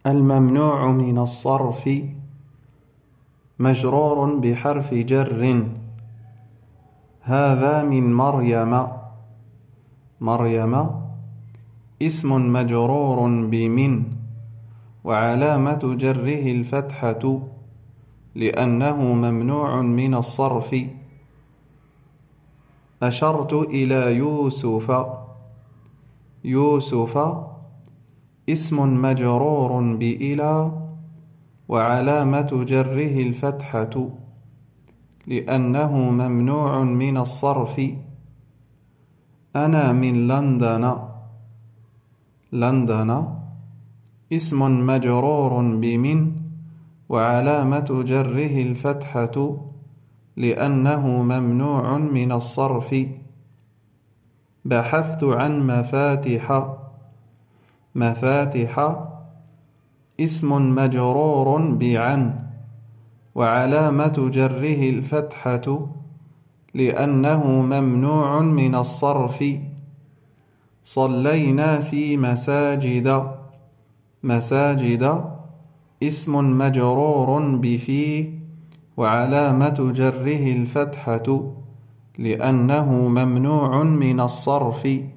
الممنوع من الصرف مجرور بحرف جر. هذا من مريم. مريم اسم مجرور بمن، وعلامة جره الفتحة لأنه ممنوع من الصرف. أشرت إلى يوسف. يوسف اسم مجرور بإلى، وعلامة جره الفتحة لأنه ممنوع من الصرف. أنا من لندن. لندن اسم مجرور بمن، وعلامة جره الفتحة لأنه ممنوع من الصرف. بحثت عن مفاتح. مفاتح اسم مجرور بعن، وعلامة جره الفتحة لأنه ممنوع من الصرف. صلينا في مساجد. مساجد اسم مجرور بفي، وعلامة جره الفتحة لأنه ممنوع من الصرف.